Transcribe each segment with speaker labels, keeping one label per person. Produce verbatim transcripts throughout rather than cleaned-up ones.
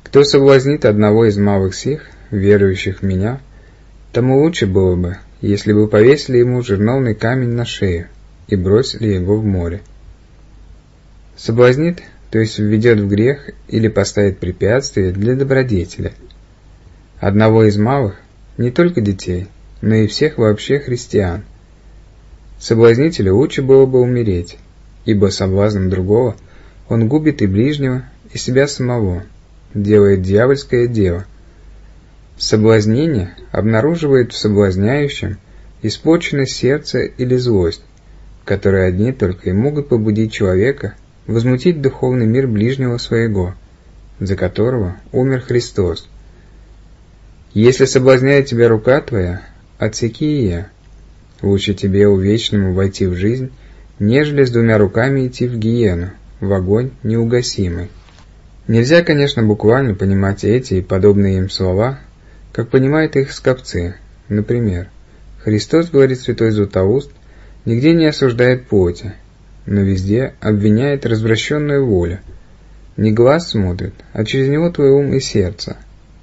Speaker 1: Кто соблазнит одного из малых сих, верующих в Меня, тому лучше было бы, если бы повесили ему жерновный камень на шею и бросили его в море. Соблазнит, то есть введет в грех или поставит препятствие для добродетеля. Одного из малых, не только детей, но и всех вообще христиан. Соблазнителю лучше было бы умереть, ибо соблазном другого он губит и ближнего, и себя самого, делает дьявольское дело. Соблазнение обнаруживает в соблазняющем испорченность сердца или злость, которые одни только и могут побудить человека возмутить духовный мир ближнего своего, за которого умер Христос. Если соблазняет тебя рука твоя, отсеки ее. Лучше тебе увечному войти в жизнь, нежели с двумя руками идти в гиену, в огонь неугасимый. Нельзя, конечно, буквально понимать эти и подобные им слова, как понимают их скопцы. Например, Христос, говорит святой Златоуст, нигде не осуждает плоти, но везде обвиняет развращенную волю. Не глаз смотрит, а через него твой ум и сердце.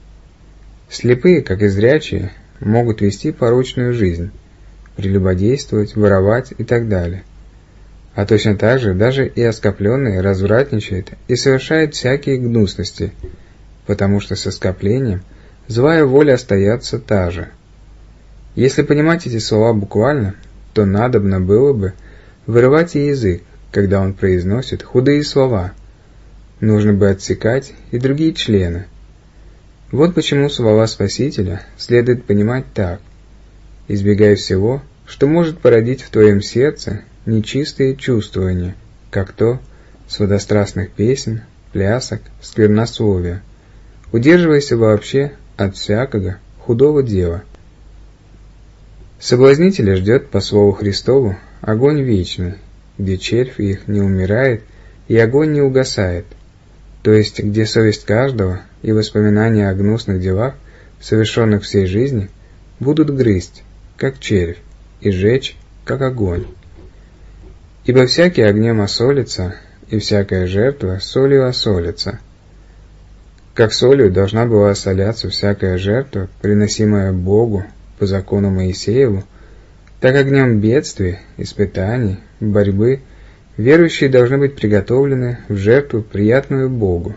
Speaker 1: Слепые, как и зрячие, могут вести порочную жизнь, прелюбодействовать, воровать и так далее. А точно так же даже и оскопленный развратничает и совершает всякие гнусности, потому что со скоплением злая воля остается та же. Если понимать эти слова буквально, то надобно было бы вырывать и язык, когда он произносит худые слова. Нужно бы отсекать и другие члены. Вот почему слова Спасителя следует понимать так: избегай всего, что может породить в твоем сердце нечистые чувствования, как то святострастных песен, плясок, сквернословия. Удерживайся вообще от всякого худого дела. Соблазнителя ждет, по слову Христову, огонь вечный, где червь их не умирает и огонь не угасает, то есть где совесть каждого и воспоминания о гнусных делах, совершенных всей жизни, будут грызть, как червь, и жечь, как огонь. Ибо всякий огнем осолится, и всякая жертва солью осолится. Как солью должна была осоляться всякая жертва, приносимая Богу по закону Моисееву, так огнем бедствий, испытаний, борьбы верующие должны быть приготовлены в жертву, приятную Богу.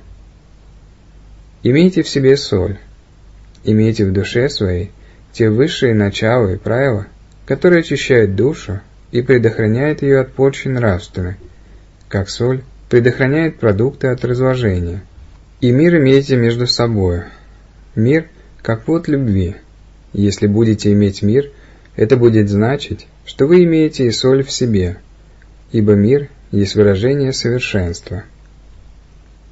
Speaker 1: Имейте в себе соль, имейте в душе своей те высшие начала и правила, которые очищают душу и предохраняют ее от порчи нравственной, как соль предохраняет продукты от разложения. И мир имейте между собою. Мир, как плод любви. Если будете иметь мир, это будет значить, что вы имеете и соль в себе, ибо мир есть выражение совершенства.